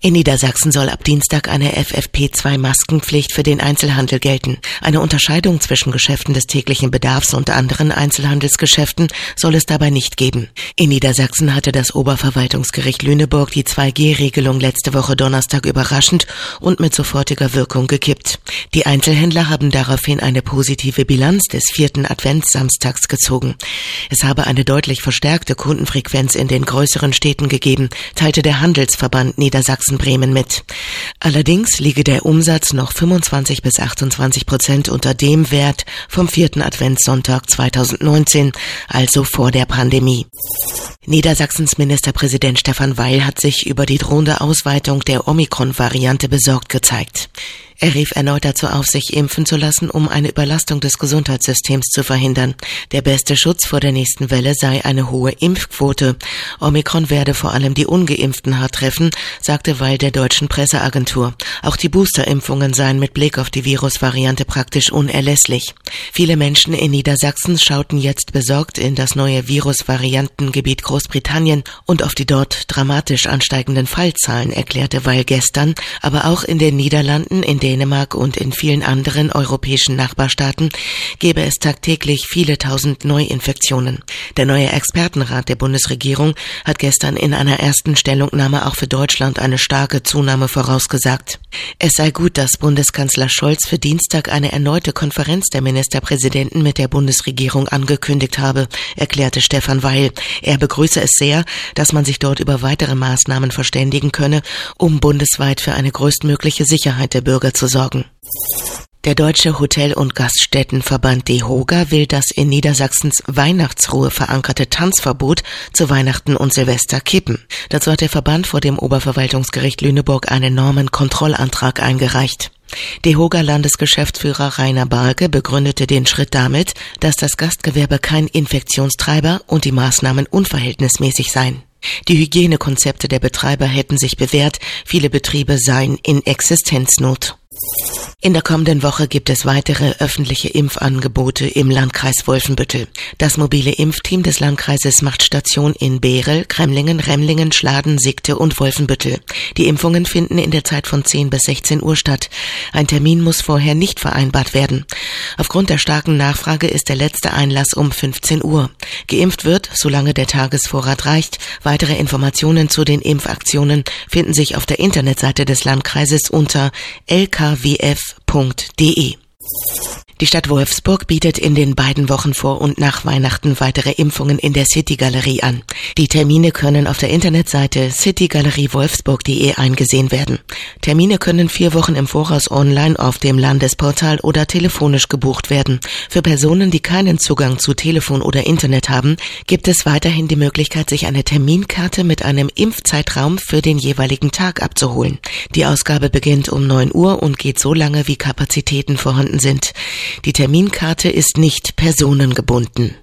In Niedersachsen soll ab Dienstag eine FFP2-Maskenpflicht für den Einzelhandel gelten. Eine Unterscheidung zwischen Geschäften des täglichen Bedarfs und anderen Einzelhandelsgeschäften soll es dabei nicht geben. In Niedersachsen hatte das Oberverwaltungsgericht Lüneburg die 2G-Regelung letzte Woche Donnerstag überraschend und mit sofortiger Wirkung gekippt. Die Einzelhändler haben daraufhin eine positive Bilanz des 4. Adventssamstags gezogen. Es habe eine deutlich verstärkte Kundenfrequenz in den größeren Städten gegeben, teilte der Handelsverband Niedersachsen-Bremen mit. Allerdings liege der Umsatz noch 25-28% unter dem Wert vom 4. Adventssonntag 2019, also vor der Pandemie. Niedersachsens Ministerpräsident Stefan Weil hat sich über die drohende Ausweitung der Omikron-Variante besorgt gezeigt. Er rief erneut dazu auf, sich impfen zu lassen, um eine Überlastung des Gesundheitssystems zu verhindern. Der beste Schutz vor der nächsten Welle sei eine hohe Impfquote. Omikron werde vor allem die Ungeimpften hart treffen, sagte Weil der deutschen Presseagentur. Auch die Boosterimpfungen seien mit Blick auf die Virusvariante praktisch unerlässlich. Viele Menschen in Niedersachsen schauten jetzt besorgt in das neue Virusvariantengebiet Großbritannien und auf die dort dramatisch ansteigenden Fallzahlen, erklärte Weil gestern, aber auch in den Niederlanden, in Dänemark und in vielen anderen europäischen Nachbarstaaten gäbe es tagtäglich viele tausend Neuinfektionen. Der neue Expertenrat der Bundesregierung hat gestern in einer ersten Stellungnahme auch für Deutschland eine starke Zunahme vorausgesagt. Es sei gut, dass Bundeskanzler Scholz für Dienstag eine erneute Konferenz der Ministerpräsidenten mit der Bundesregierung angekündigt habe, erklärte Stefan Weil. Er begrüße es sehr, dass man sich dort über weitere Maßnahmen verständigen könne, um bundesweit für eine größtmögliche Sicherheit der Bürger zu sorgen. Der Deutsche Hotel- und Gaststättenverband DEHOGA will das in Niedersachsens Weihnachtsruhe verankerte Tanzverbot zu Weihnachten und Silvester kippen. Dazu hat der Verband vor dem Oberverwaltungsgericht Lüneburg einen Normenkontrollantrag eingereicht. DEHOGA-Landesgeschäftsführer Rainer Barge begründete den Schritt damit, dass das Gastgewerbe kein Infektionstreiber und die Maßnahmen unverhältnismäßig seien. Die Hygienekonzepte der Betreiber hätten sich bewährt, viele Betriebe seien in Existenznot. In der kommenden Woche gibt es weitere öffentliche Impfangebote im Landkreis Wolfenbüttel. Das mobile Impfteam des Landkreises macht Station in Behrel, Cremlingen, Remlingen, Schladen, Sigte und Wolfenbüttel. Die Impfungen finden in der Zeit von 10 bis 16 Uhr statt. Ein Termin muss vorher nicht vereinbart werden. Aufgrund der starken Nachfrage ist der letzte Einlass um 15 Uhr. Geimpft wird, solange der Tagesvorrat reicht. Weitere Informationen zu den Impfaktionen finden sich auf der Internetseite des Landkreises unter lkwf.de. Die Stadt Wolfsburg bietet in den beiden Wochen vor und nach Weihnachten weitere Impfungen in der City-Galerie an. Die Termine können auf der Internetseite citygaleriewolfsburg.de eingesehen werden. Termine können 4 Wochen im Voraus online auf dem Landesportal oder telefonisch gebucht werden. Für Personen, die keinen Zugang zu Telefon oder Internet haben, gibt es weiterhin die Möglichkeit, sich eine Terminkarte mit einem Impfzeitraum für den jeweiligen Tag abzuholen. Die Ausgabe beginnt um 9 Uhr und geht so lange, wie Kapazitäten vorhanden sind. Die Terminkarte ist nicht personengebunden.